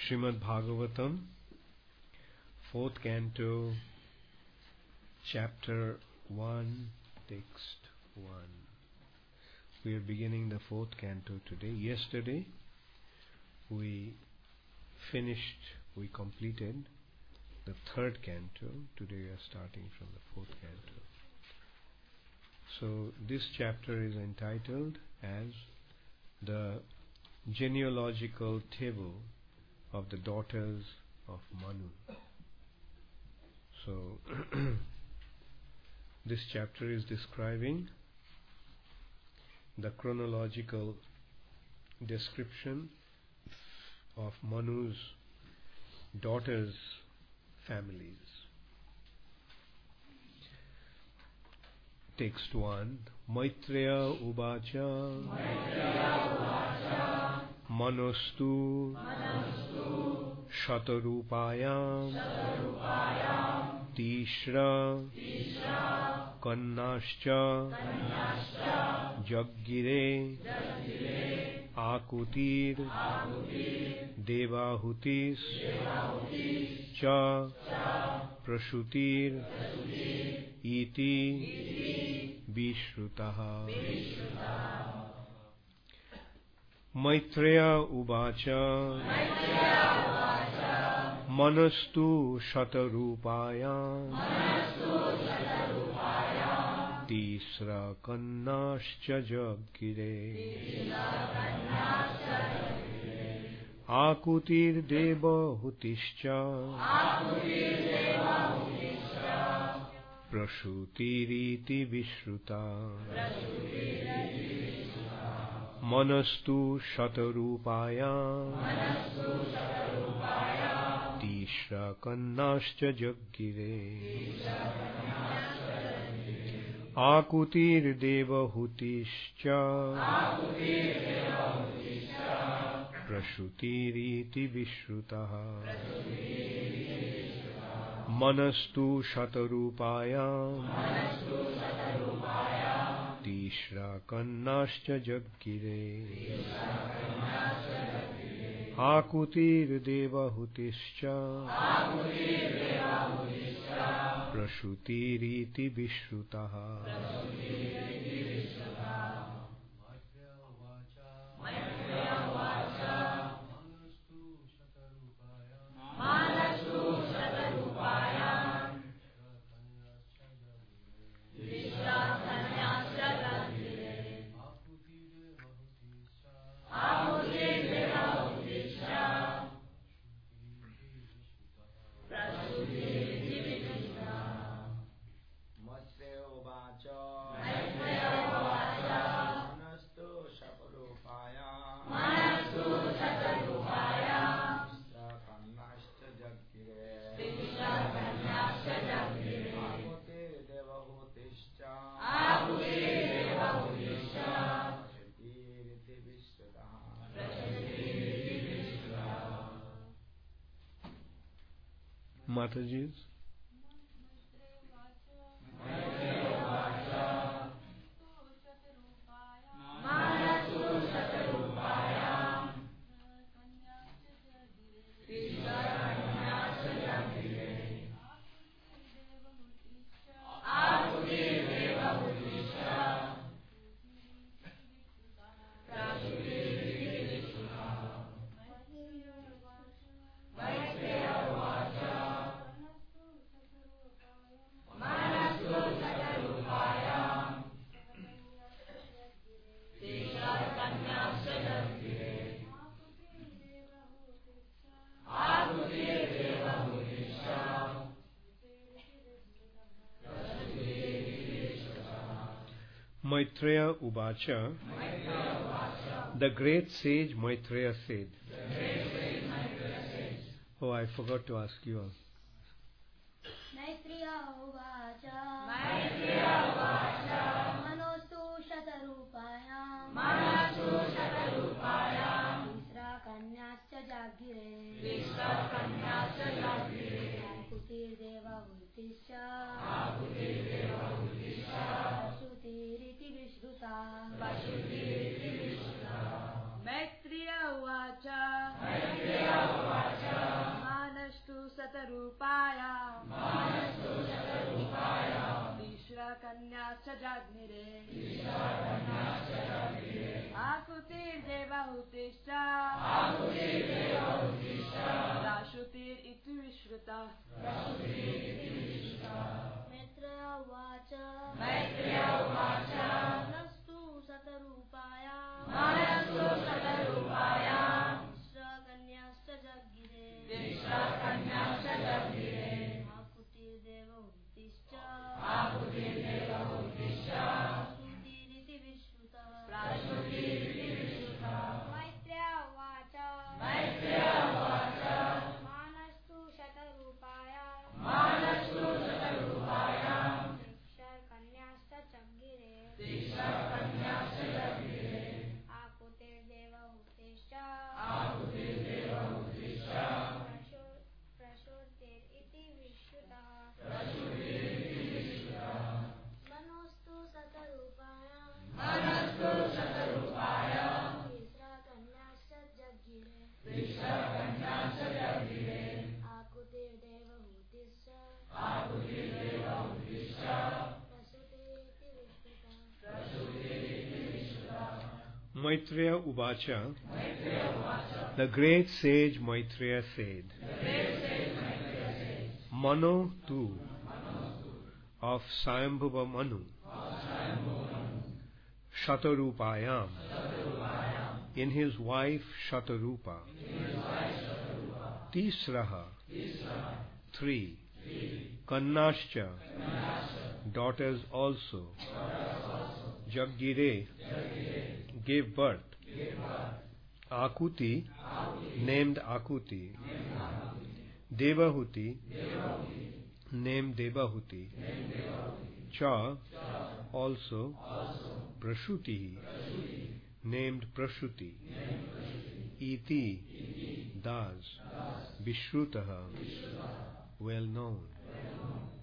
Srimad Bhagavatam, 4th Canto, Chapter 1, Text 1. We are beginning the 4th Canto today. Yesterday we completed the 3rd Canto. Today we are starting from the 4th Canto. So this chapter is entitled as the genealogical table of the daughters of Manu. So this chapter is describing the chronological description of Manu's daughters' families. Text 1. Maitreya Uvacha Manostu Shatarupayam Tishra Kannascha Jaggire Akutir Devahutis Cha Prashutir Iti Vishrutaha. Maitreya Uvacha Manastu Shatarupayam Tisra Kannascha Jaggire Akutir Devahutischa Prashutiriti Vishruta. Manastu Shatarupayam Tishra Kannascha Jaggire Akutir Devahutischa Prashutiriti Vishrutaha. Manastu Shatarupayam Tishra Kannascha Jaggire Akutir Devahutischa Prashutiriti Vishrutaha. Mataji's. Maitreya Uvacha, the great sage Maitreya said. Oh, I forgot to ask you all. Maitreya Uvacha Manostu Shatarupayam Tisra Kannascha Jaggire Akutir Devahutischa Prashutiriti Vishruta. Maitreya Uvacha Jagnire Akutir Devahutishcha Rashutir Itu Vishruta Maitreya Uvacha Manastu Satarupaya Vishra Kanyascha Jaggire Akutir Devahutishcha Prasutiriti Vishruta Maitreya Uvacha Manastu Satarupaya Vishra Kanyascha Jaggire Akutir Devahutishcha Prasutiriti Vishruta Manastu Satarupaya Vishra Kanyascha Jaggire Akutir Devahutishcha Prasutiriti Vishruta Maitreya Uvacha, the great sage Maitreya said, Mano too, of Swayambhuva Manu, Shatarupayam, in his wife Shatarupa, Tisraha, 3, Kannascha, daughters also, Jaggire, gave birth, Akuti, named Akuti, Devahuti, named Devahuti, Cha, also, Prashuti, named Prashuti, Iti, thus, Vishrutaha, well known.